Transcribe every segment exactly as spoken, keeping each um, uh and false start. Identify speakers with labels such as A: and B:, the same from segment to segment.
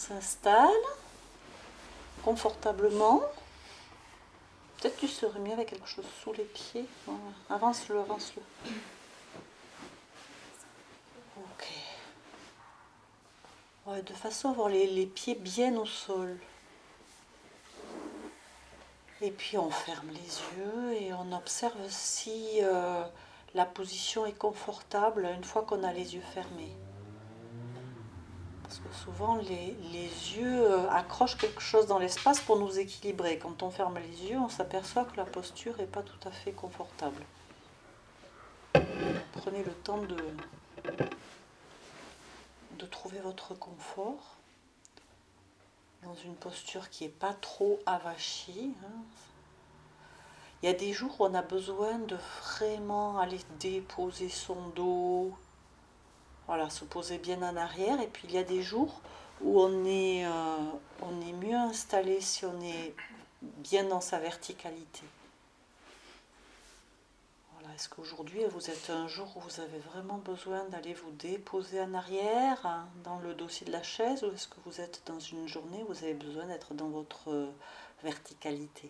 A: s'installe confortablement. Peut-être tu serais mieux avec quelque chose sous les pieds. Voilà. Avance-le, avance-le. Ok. Ouais, de façon à avoir les, les pieds bien au sol. Et puis on ferme les yeux et on observe si euh, la position est confortable une fois qu'on a les yeux fermés. Parce que souvent les, les yeux accrochent quelque chose dans l'espace pour nous équilibrer. Quand on ferme les yeux, on s'aperçoit que la posture n'est pas tout à fait confortable. Prenez le temps de, de trouver votre confort dans une posture qui n'est pas trop avachie. Hein. Il y a des jours où on a besoin de vraiment aller déposer son dos, voilà, se poser bien en arrière. Et puis il y a des jours où on est, euh, on est mieux installé si on est bien dans sa verticalité. Voilà, est-ce qu'aujourd'hui vous êtes un jour où vous avez vraiment besoin d'aller vous déposer en arrière, hein, dans le dossier de la chaise, ou est-ce que vous êtes dans une journée où vous avez besoin d'être dans votre euh, verticalité?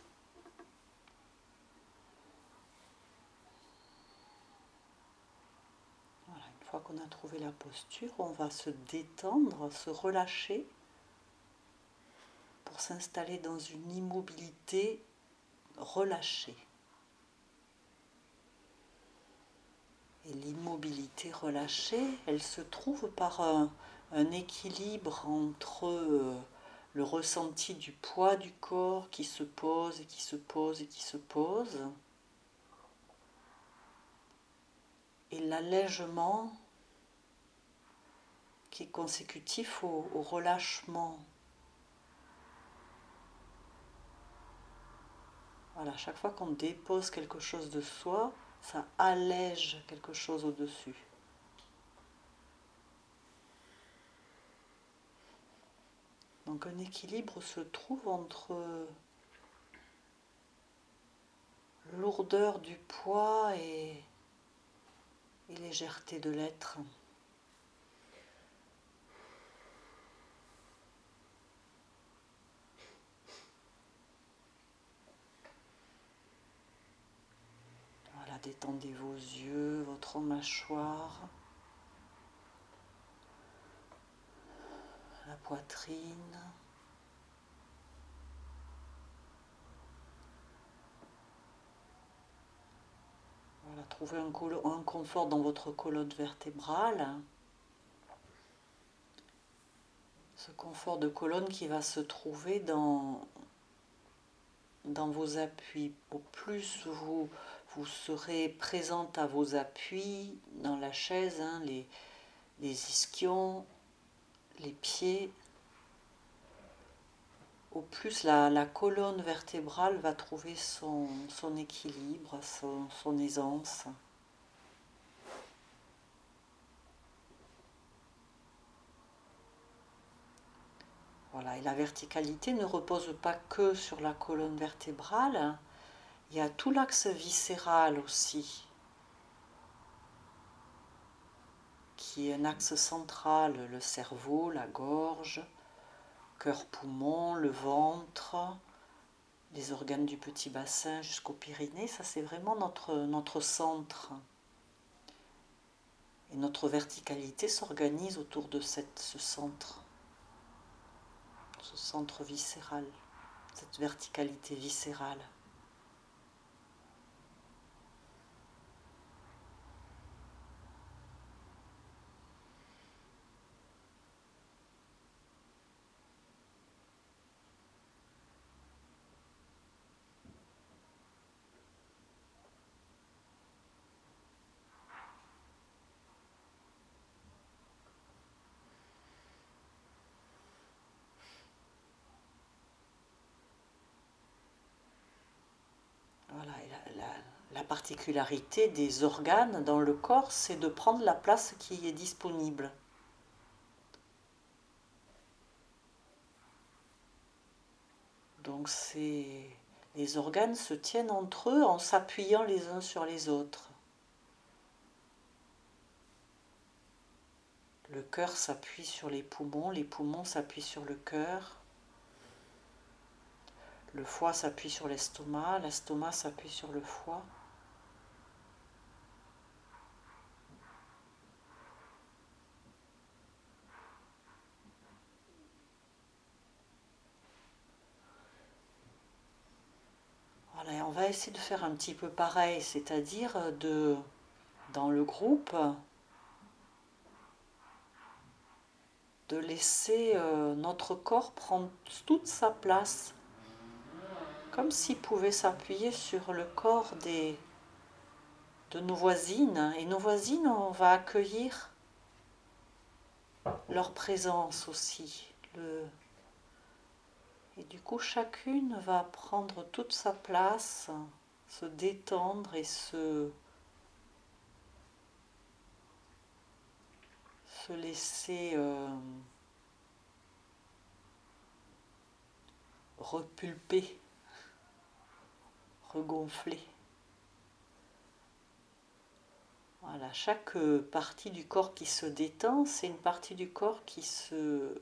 A: Voilà, une fois qu'on a trouvé la posture, on va se détendre, se relâcher pour s'installer dans une immobilité relâchée. Et l'immobilité relâchée, elle se trouve par un, un équilibre entre euh, le ressenti du poids du corps qui se pose et qui se pose et qui se pose, et l'allègement qui est consécutif au, au relâchement. Voilà, chaque fois qu'on dépose quelque chose de soi, ça allège quelque chose au-dessus. Donc un équilibre se trouve entre lourdeur du poids et, et légèreté de l'être. Voilà, détendez vos yeux, votre mâchoire, la poitrine. Voilà, trouvez un, colo- un confort dans votre colonne vertébrale. Ce confort de colonne qui va se trouver dans, dans vos appuis. Au plus vous, vous serez présente à vos appuis dans la chaise, hein, les, les ischions, les pieds, au plus la, la colonne vertébrale va trouver son, son équilibre, son, son aisance. Voilà, et la verticalité ne repose pas que sur la colonne vertébrale, il y a tout l'axe viscéral aussi, qui est un axe central, le cerveau, la gorge, cœur-poumon, le ventre, les organes du petit bassin jusqu'au périnée, ça c'est vraiment notre, notre centre. Et notre verticalité s'organise autour de cette, ce centre, ce centre viscéral, cette verticalité viscérale. Voilà, et la, la, la particularité des organes dans le corps, c'est de prendre la place qui est disponible. Donc c'est, les organes se tiennent entre eux en s'appuyant les uns sur les autres. Le cœur s'appuie sur les poumons, les poumons s'appuient sur le cœur, le foie s'appuie sur l'estomac, l'estomac s'appuie sur le foie. Voilà, et on va essayer de faire un petit peu pareil, c'est-à-dire de, dans le groupe, de laisser euh, notre corps prendre toute sa place, comme s'il pouvait s'appuyer sur le corps des, de nos voisines. Et nos voisines, on va accueillir leur présence aussi. Le... Et du coup, chacune va prendre toute sa place, se détendre et se, se laisser euh, repulper, regonfler. Voilà, chaque partie du corps qui se détend, c'est une partie du corps qui se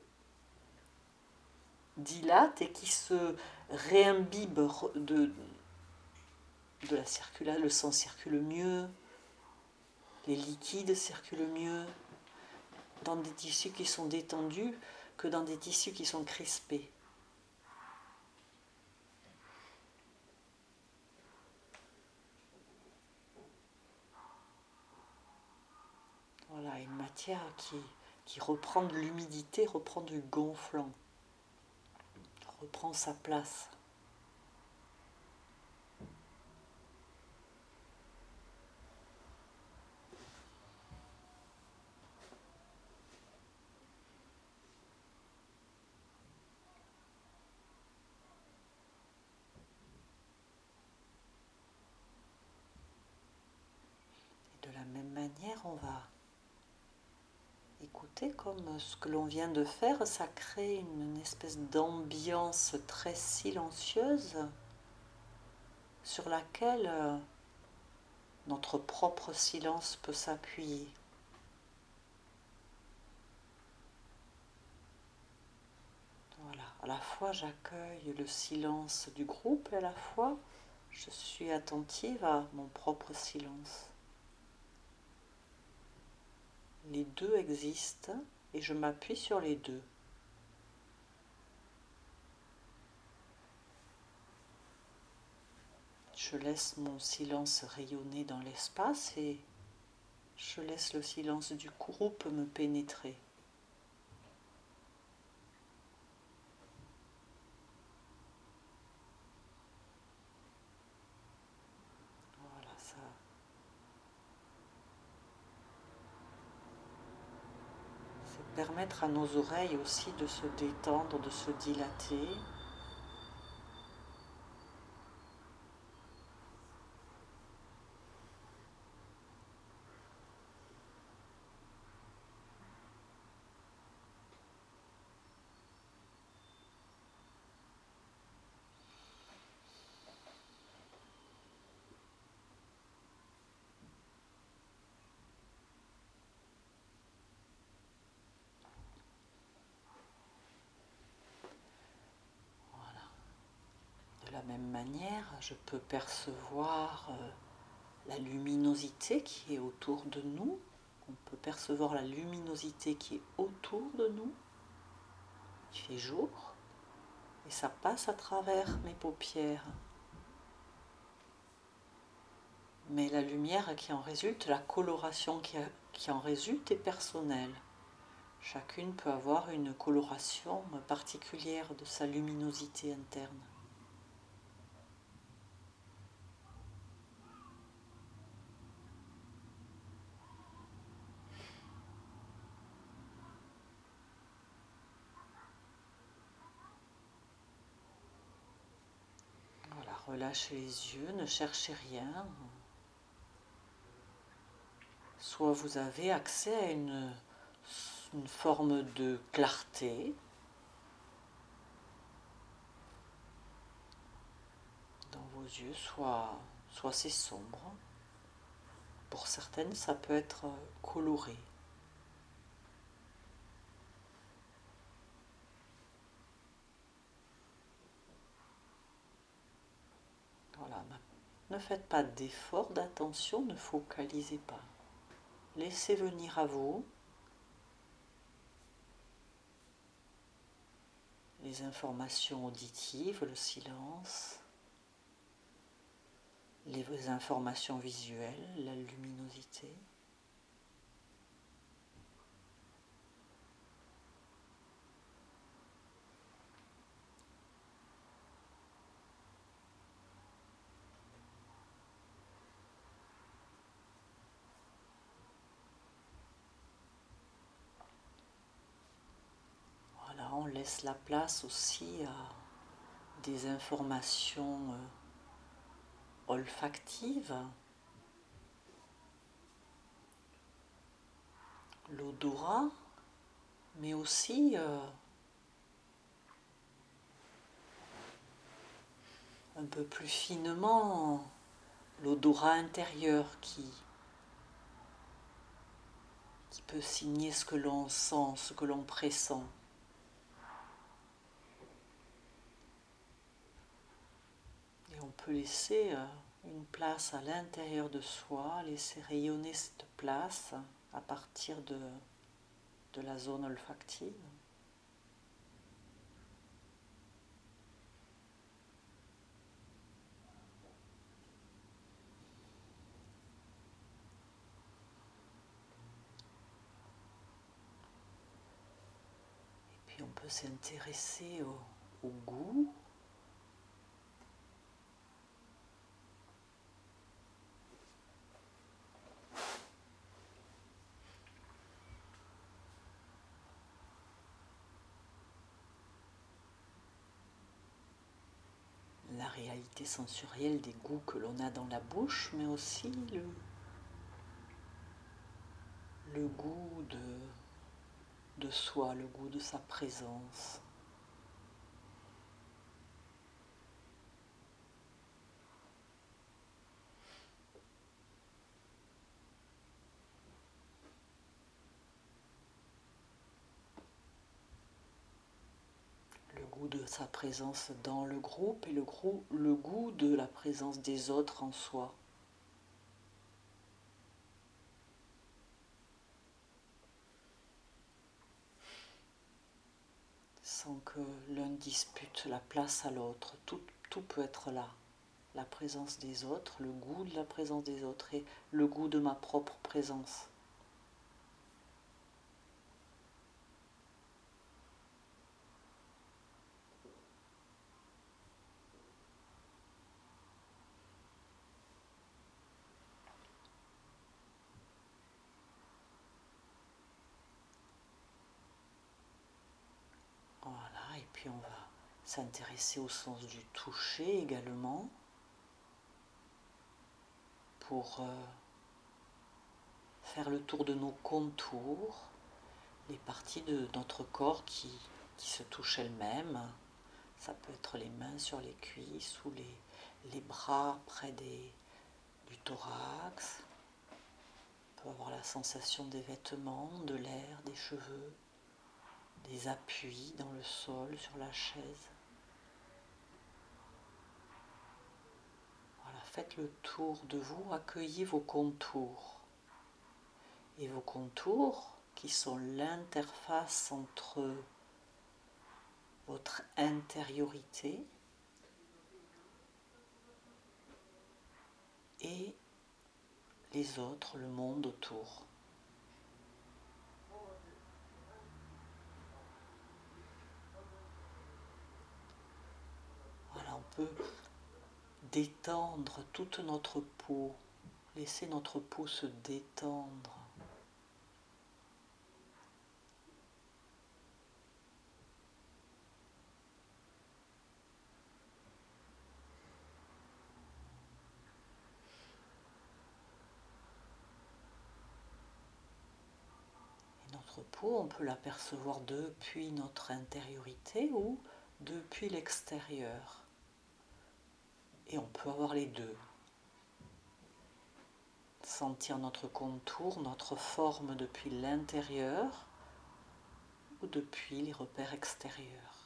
A: dilate et qui se réimbibe de, de la circulation. Le sang circule mieux, les liquides circulent mieux dans des tissus qui sont détendus que dans des tissus qui sont crispés. Voilà, une matière qui, qui reprend de l'humidité, reprend du gonflant, reprend sa place. Et de la même manière, on va écoutez, comme ce que l'on vient de faire, ça crée une espèce d'ambiance très silencieuse sur laquelle notre propre silence peut s'appuyer. Voilà, à la fois j'accueille le silence du groupe et à la fois je suis attentive à mon propre silence. Les deux existent et je m'appuie sur les deux. Je laisse mon silence rayonner dans l'espace et je laisse le silence du groupe me pénétrer. Voilà, ça. C'est permettre à nos oreilles aussi de se détendre, de se dilater. De la même manière, je peux percevoir euh, la luminosité qui est autour de nous. On peut percevoir la luminosité qui est autour de nous. Il fait jour et ça passe à travers mes paupières. Mais la lumière qui en résulte, la coloration qui, a, qui en résulte est personnelle. Chacune peut avoir une coloration particulière de sa luminosité interne. Voilà, relâchez les yeux, ne cherchez rien. Soit vous avez accès à une, une forme de clarté dans vos yeux, soit, soit c'est sombre. Pour certaines, ça peut être coloré. Ne faites pas d'effort d'attention, ne focalisez pas. Laissez venir à vous les informations auditives, le silence, les informations visuelles, la luminosité. Voilà, on laisse la place aussi à des informations euh, olfactives, l'odorat, mais aussi euh, un peu plus finement l'odorat intérieur qui, qui peut signer ce que l'on sent, ce que l'on pressent. Et on peut laisser euh, une place à l'intérieur de soi, laisser rayonner cette place à partir de, de la zone olfactive. Et on peut s'intéresser au, au goût. La réalité sensorielle des goûts que l'on a dans la bouche, mais aussi le, le goût de, de soi, le goût de sa présence. Le goût de sa présence dans le groupe et le, groupe, le goût de la présence des autres en soi. Sans que l'un dispute la place à l'autre, tout, tout peut être là. La présence des autres, le goût de la présence des autres et le goût de ma propre présence. Voilà, et puis on va s'intéresser au sens du toucher également pour euh, faire le tour de nos contours, les parties de notre corps qui, qui se touchent elles-mêmes. Ça peut être les mains sur les cuisses ou les, les bras près des, du thorax. On peut avoir la sensation des vêtements, de l'air, des cheveux, des appuis dans le sol, sur la chaise. Voilà, faites le tour de vous, accueillez vos contours. Et vos contours, qui sont l'interface entre votre intériorité et les autres, le monde autour. Voilà, on peut détendre toute notre peau, laisser notre peau se détendre. Et notre peau, on peut l'apercevoir depuis notre intériorité ou depuis l'extérieur. Et on peut avoir les deux. Sentir notre contour, notre forme depuis l'intérieur ou depuis les repères extérieurs.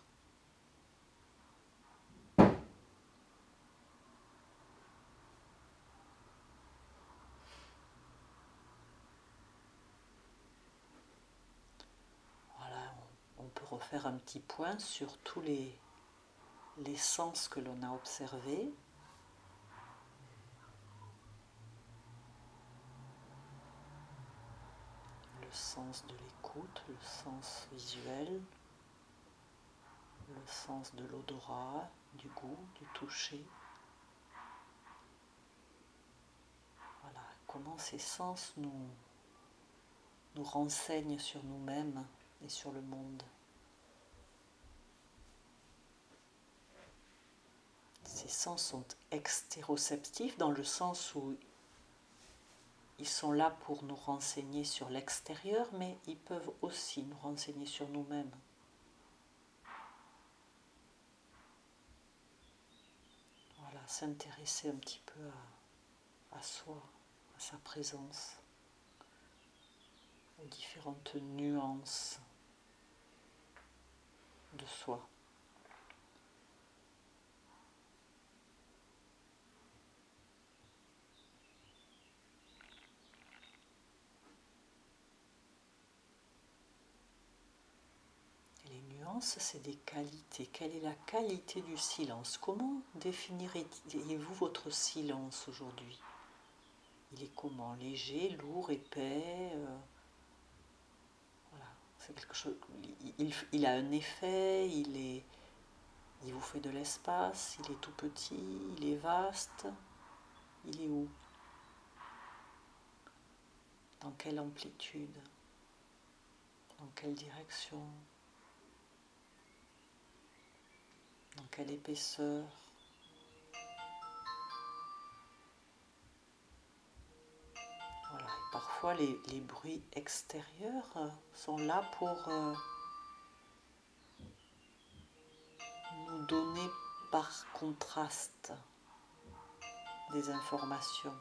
A: faire un petit point sur tous les, les sens que l'on a observés. Le sens de l'écoute, le sens visuel, le sens de l'odorat, du goût, du toucher. Voilà, comment ces sens nous, nous renseignent sur nous-mêmes et sur le monde. Ces sens sont extéroceptifs dans le sens où ils sont là pour nous renseigner sur l'extérieur, mais ils peuvent aussi nous renseigner sur nous-mêmes. Voilà, s'intéresser un petit peu à, à soi, à sa présence, aux différentes nuances de soi. Les nuances, c'est des qualités. Quelle est la qualité du silence? Comment définiriez-vous votre silence aujourd'hui? Il est comment? Léger, lourd, épais euh, Voilà, c'est quelque chose. Il, il a un effet. Il est, il vous fait de l'espace. Il est tout petit. Il est vaste. Il est où? Dans quelle amplitude? Dans quelle direction? Dans quelle épaisseur? Voilà. Et parfois, les, les bruits extérieurs sont là pour euh, nous donner par contraste des informations.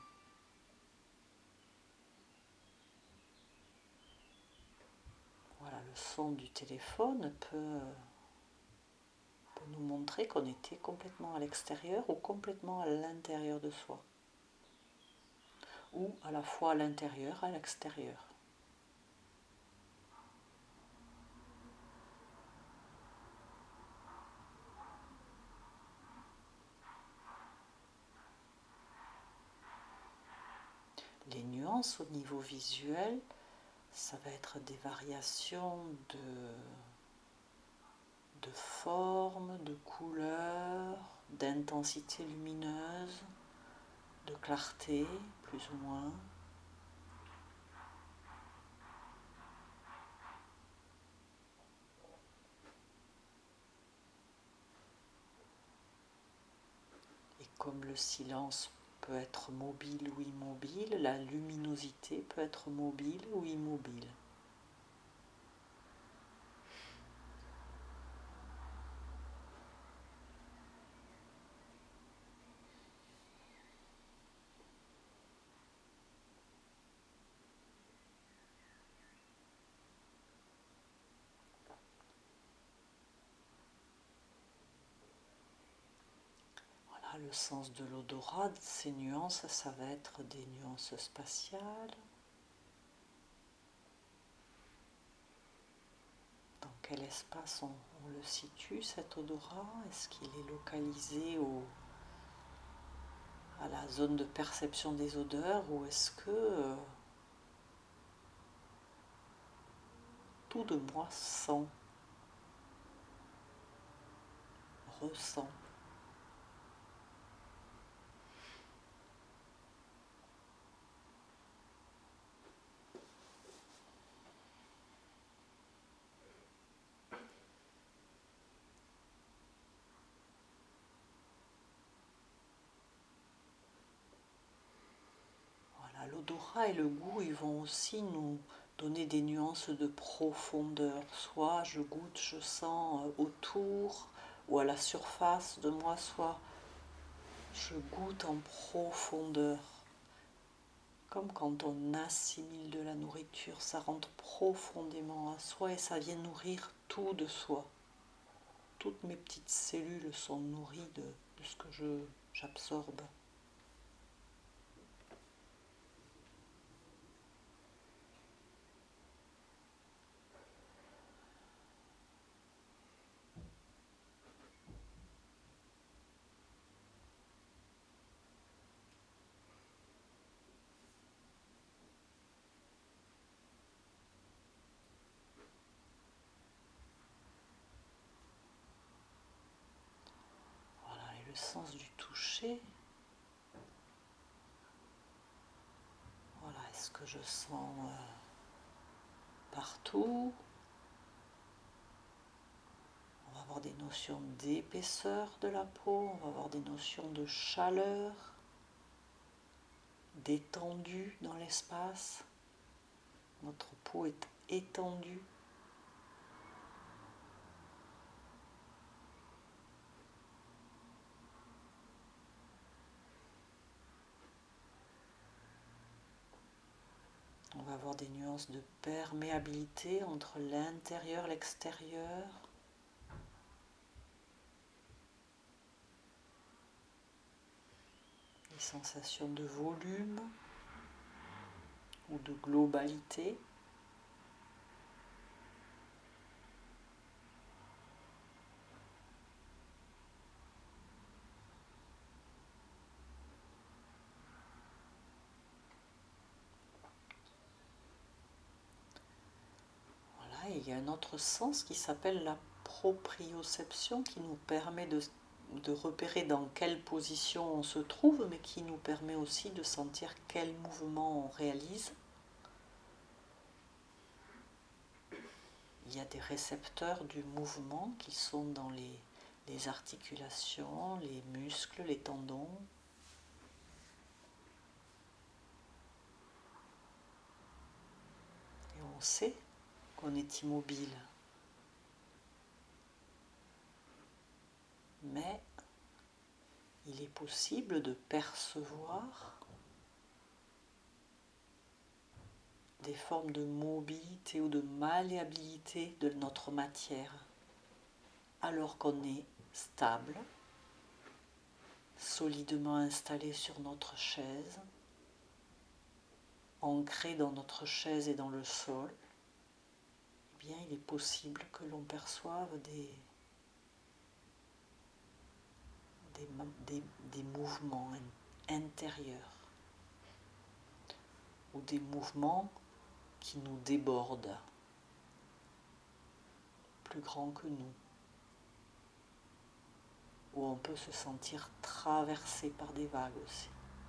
A: Voilà, le son du téléphone peut, peut nous montrer qu'on était complètement à l'extérieur ou complètement à l'intérieur de soi. Ou à la fois à l'intérieur et à l'extérieur. Les nuances au niveau visuel, ça va être des variations de, de forme, de couleur, d'intensité lumineuse, de clarté, plus ou moins. Et comme le silence peut être mobile ou immobile, la luminosité peut être mobile ou immobile. Voilà, le sens de l'odorat, ces nuances, ça va être des nuances spatiales. Dans quel espace on, on le situe, cet odorat? Est-ce qu'il est localisé au, à la zone de perception des odeurs ou est-ce que euh, tout de moi sent, ressent? Voilà, l'odorat et le goût, ils vont aussi nous donner des nuances de profondeur. Soit je goûte, je sens autour ou à la surface de moi, soit je goûte en profondeur. Comme quand on assimile de la nourriture, ça rentre profondément à soi et ça vient nourrir tout de soi. Toutes mes petites cellules sont nourries de, de ce que je, j'absorbe. toucher. Voilà, est-ce que je sens euh, partout? On va avoir des notions d'épaisseur de la peau, on va avoir des notions de chaleur, d'étendue dans l'espace. Notre peau est étendue. On va avoir des nuances de perméabilité entre l'intérieur et l'extérieur. Des sensations de volume ou de globalité. Voilà, et il y a un autre sens qui s'appelle la proprioception qui nous permet de, de repérer dans quelle position on se trouve, mais qui nous permet aussi de sentir quel mouvement on réalise. Il y a des récepteurs du mouvement qui sont dans les, les articulations, les muscles, les tendons. Et on sait qu'on est immobile. Mais il est possible de percevoir des formes de mobilité ou de malléabilité de notre matière, alors qu'on est stable, solidement installé sur notre chaise, ancré dans notre chaise et dans le sol. Eh bien, il est possible que l'on perçoive des, des, des, des mouvements intérieurs ou des mouvements qui nous débordent, plus grands que nous, où on peut se sentir traversé par des vagues aussi.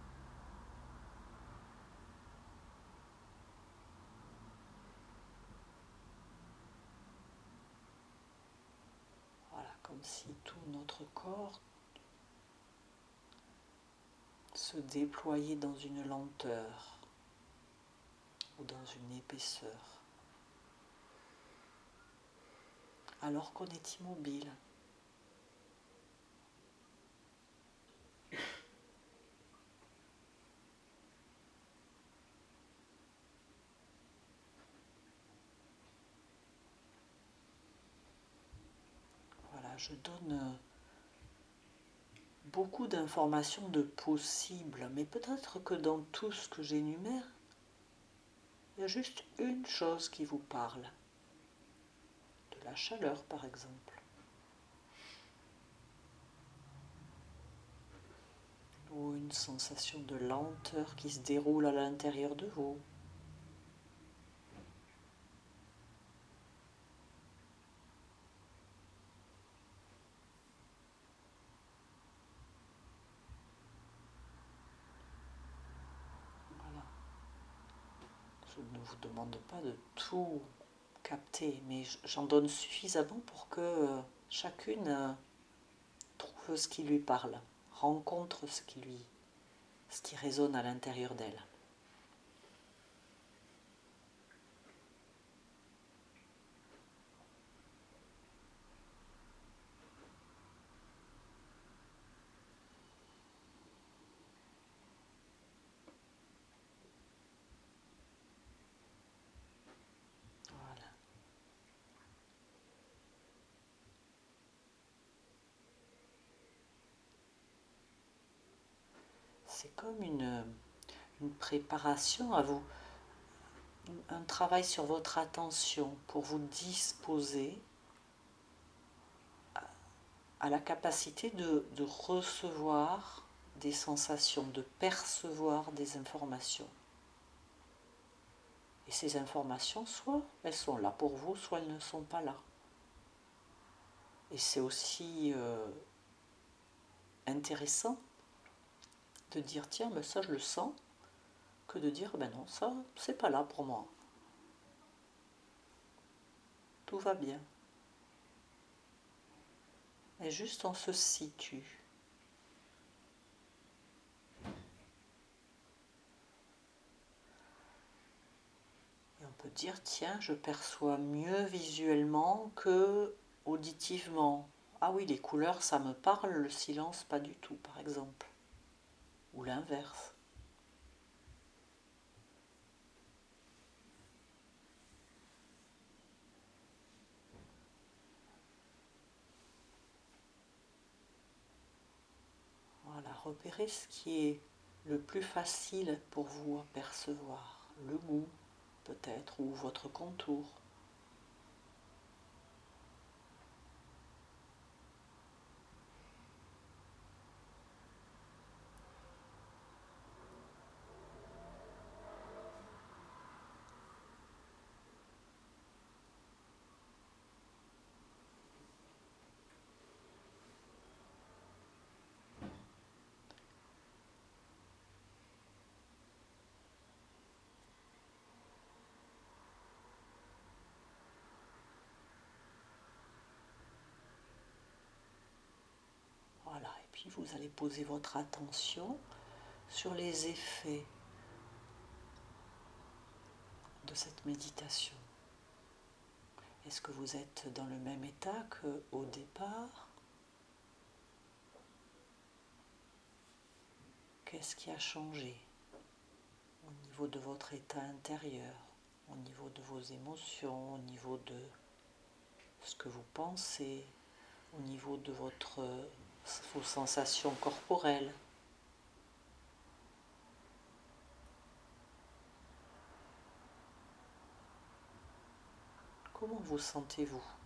A: Voilà, comme si tout notre corps se déployait dans une lenteur ou dans une épaisseur, alors qu'on est immobile. Voilà, je donne beaucoup d'informations de possibles, mais peut-être que dans tout ce que j'énumère, il y a juste une chose qui vous parle. De la chaleur, par exemple. Ou une sensation de lenteur qui se déroule à l'intérieur de vous. Voilà. Je ne vous demande pas de tout capter, mais j'en donne suffisamment pour que chacune trouve ce qui lui parle, rencontre ce qui lui, ce qui résonne à l'intérieur d'elle. Voilà. C'est comme une, une préparation à vous, un travail sur votre attention pour vous disposer à, à la capacité de, de recevoir des sensations, de percevoir des informations. Et ces informations, soit elles sont là pour vous, soit elles ne sont pas là. Et c'est aussi euh, intéressant de dire tiens, ben ça je le sens, que de dire ben non, ça c'est pas là pour moi. Tout va bien. Et juste on se situe. Et on peut dire tiens, je perçois mieux visuellement que auditivement. Ah oui, les couleurs ça me parle, le silence pas du tout par exemple. Ou l'inverse. Voilà, repérez ce qui est le plus facile pour vous à percevoir. Le goût, peut-être, ou votre contour. Voilà, et puis vous allez poser votre attention sur les effets de cette méditation. Est-ce que vous êtes dans le même état qu'au départ? Qu'est-ce qui a changé au niveau de votre état intérieur, au niveau de vos émotions, au niveau de ce que vous pensez, au niveau de votre, vos sensations corporelles? Comment vous sentez-vous?